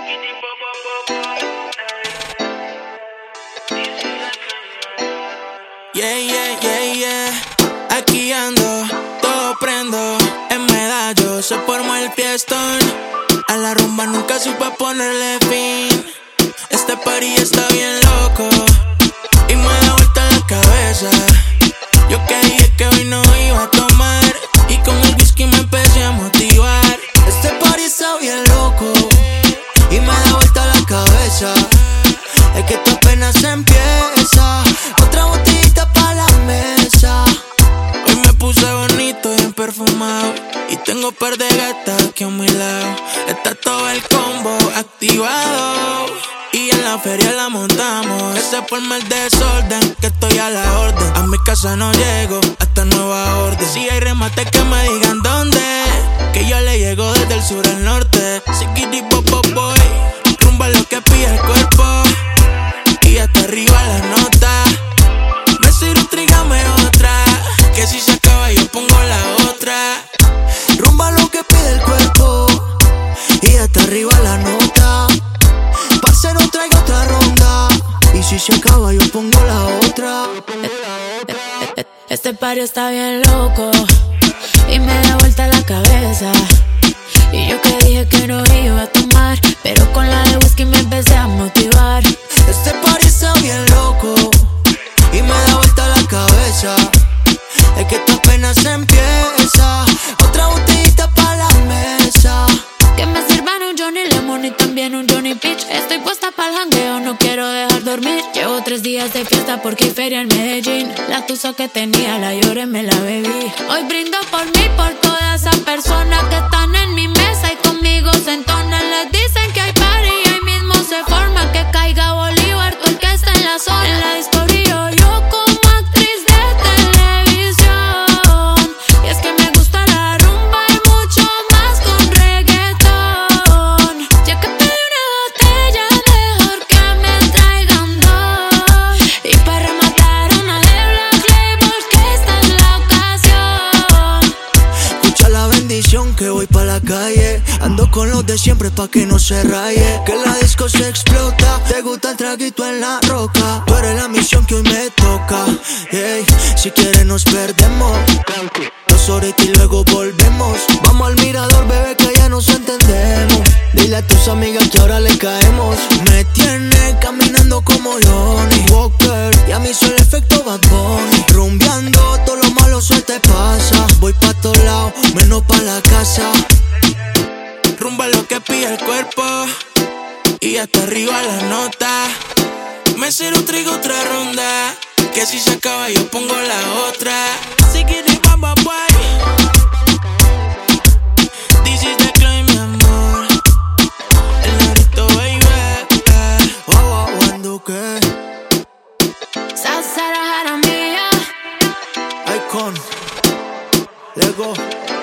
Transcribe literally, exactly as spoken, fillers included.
Yeah, yeah, yeah, yeah. Aquí ando, todo prendo. En Medallo se formó el fiestón. A la rumba nunca supe ponerle fin. Este party está bien loco y me da vuelta la cabeza. Yo que dije que hoy no iba a tomar y con el whisky me empecé a motivar. Este party está bien loco y me da vuelta la cabeza. Es que esto apenas empieza. Otra botellita pa' la mesa. Hoy me puse bonito, bien perfumado y tengo par de gatas aquí a mi lado. Está todo el combo activado y en la feria la montamos. Ese forma el desorden, que estoy a la orden. A mi casa no llego, hasta nueva orden. Si hay remate que me digan dónde, que yo le llego desde el sur al norte. Sikiri pop pop boy, rumba lo que pide el cuerpo y hasta arriba la nota. Me sirve, trígame otra, que si se acaba yo pongo la otra. Rumba lo que pide el cuerpo y hasta arriba la nota. Parcero, traigo otra ronda y si se acaba yo pongo la otra. Este party está bien loco y me da vuelta la cabeza. Y yo que dije que no iba a tomar, pero con la de whisky me empecé a motivar. Este party está bien loco y me da vuelta la cabeza. Es que esto apenas empieza. Otra botellita pa' la mesa. Que me sirvan un Johnny Lemon y también un Johnny Peach. Estoy puesta pa'l jangueo, no quiero dejar dormir. Llevo tres días de fiesta porque hay feria en Medellín. La tusa que tenía la lloré, me la bebí. Hoy brindo por mí, por todas esas personas que están en mi mesa y conmigo se entonan. Les dicen que hay party y ahí mismo se forma. Que caiga Bolívar, todo el que está en la zona. En la discoteca yo como actriz de televisión. Y es que me gusta la rumba y mucho más con reggaetón. Ya que pedí una botella, mejor que me traigan dos. Y para rematar una de Black Label, que esta es la ocasión. Escucha la bendición que voy pa' la calle. Ando con los de siempre pa' que no se raye. Que la disco se explota. Te gusta el traguito en la roca. Tú eres la misión que hoy me toca. Hey, si quieres nos perdemos. Dos horitas y luego volvemos. Vamos al mirador, bebé, que ya nos entendemos. Dile a tus amigas que ahora le caemos. Me tiene caminando como Johnny Walker y a mí soy el efecto Bad Bunny. Rumbeando, todo lo malo se te pasa. Voy pa' todos lados, menos pa' la casa. Rumba lo que pide el cuerpo y hasta arriba la nota. Me sirve, traigo otra ronda, que si se acaba yo pongo la otra. Sikiri bamba boy, this is the club, mi amor. El negrito baby. Wow, wow, cuando que Sasara Jaramillo. Icon Lego